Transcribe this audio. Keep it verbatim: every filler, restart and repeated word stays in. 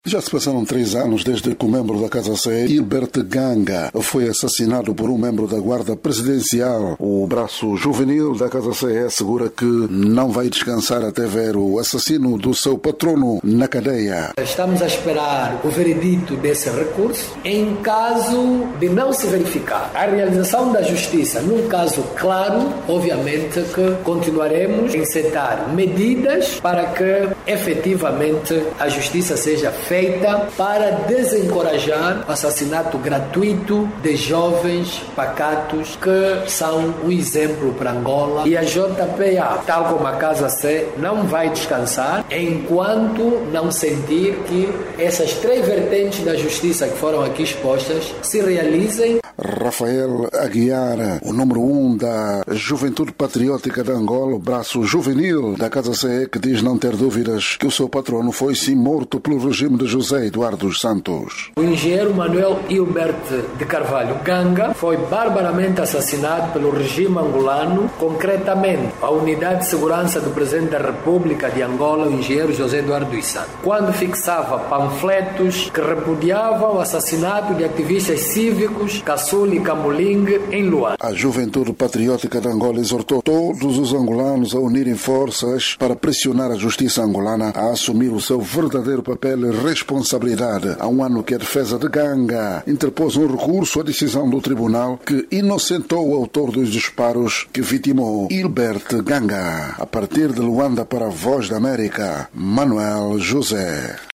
Já se passaram três anos desde que o membro da Casa C, Hilbert Ganga, foi assassinado por um membro da Guarda Presidencial. O braço juvenil da Casa C assegura que não vai descansar até ver o assassino do seu patrono na cadeia. Estamos a esperar o veredito desse recurso. Em caso de não se verificar a realização da justiça num caso claro, obviamente que continuaremos a encetar medidas para que efetivamente a justiça seja feita para desencorajar o assassinato gratuito de jovens pacatos que são um exemplo para Angola. E a J P A, tal como a Casa C, não vai descansar enquanto não sentir que essas três vertentes da justiça que foram aqui expostas se realizem. Rafael Aguiar, o número um da Juventude Patriótica de Angola, o braço juvenil da Casa C, que diz não ter dúvidas que o seu patrono foi sim morto pelo regime de José Eduardo dos Santos. O engenheiro Manuel Hilbert de Carvalho Ganga foi barbaramente assassinado pelo regime angolano, concretamente a Unidade de Segurança do Presidente da República de Angola, o engenheiro José Eduardo dos Santos, quando fixava panfletos que repudiavam o assassinato de ativistas cívicos Caçula e Camuling em Luanda. A Juventude Patriótica de Angola exortou todos os angolanos a unirem forças para pressionar a justiça angolana a assumir o seu verdadeiro papel e responsabilidade. Há um ano que a defesa de Ganga interpôs um recurso à decisão do tribunal que inocentou o autor dos disparos que vitimou Hilbert Ganga. A partir de Luanda para a Voz da América, Manuel José.